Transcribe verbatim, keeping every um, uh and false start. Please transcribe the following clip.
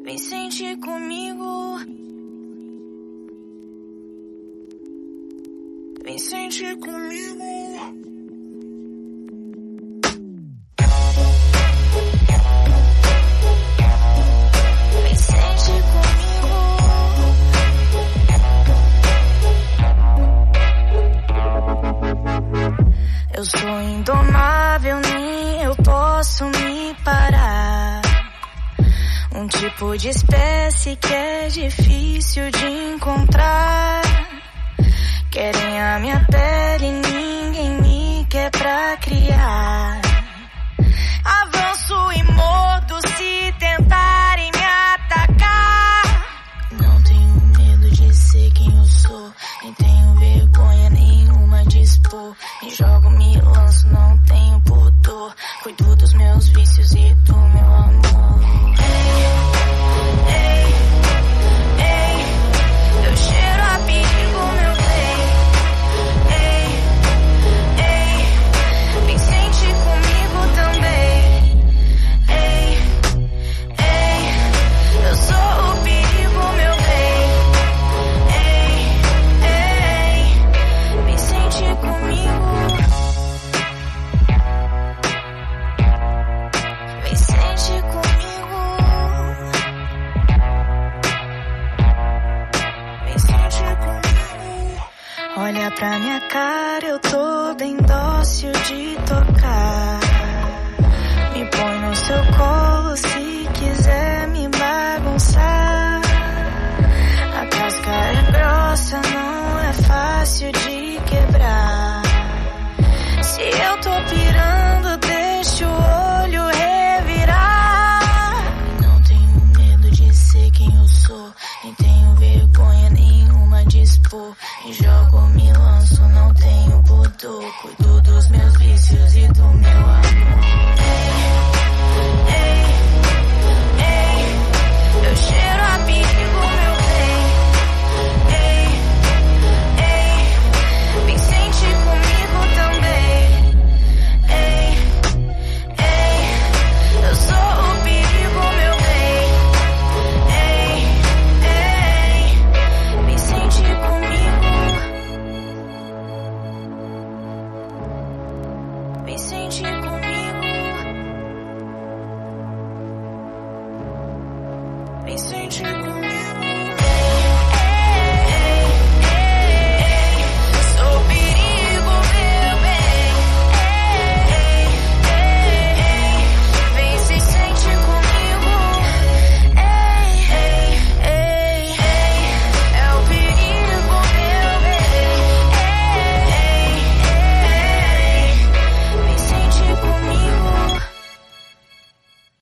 Vem sentir comigo. Vem sentir comigo. Vem sentir comigo. Eu sou indomável, nem eu posso me parar. Um tipo de espécie que é difícil de encontrar. Querem a minha pele, ninguém me quer pra criar. Avanço e mordo se tentarem me atacar. Não tenho medo de ser quem eu sou, nem tenho vergonha nenhuma de expor. Me jogo, me lanço, não tenho pudor. Cuido dos meus vícios e do meu amor. Olha pra minha cara, eu tô bem dócil de tocar. Me põe no seu colo se quiser me bagunçar. A casca é grossa, não é fácil de quebrar. Se eu tô pirando, deixa o olho revirar. Não tenho medo de ser quem eu sou, nem tenho vergonha nenhuma de expor. Me jogo, me lanço, não tenho pudor. Cuido dos meus vícios e do meu amor. Ei, ei, ei, eu cheiro a perigo, meu bem. Ei, ei, vem sentir comigo também. Ei, ei, eu sou o perigo, meu bem. Ei, ei, vem sentir comigo. Vem sentir comigo. Vem sentir comigo.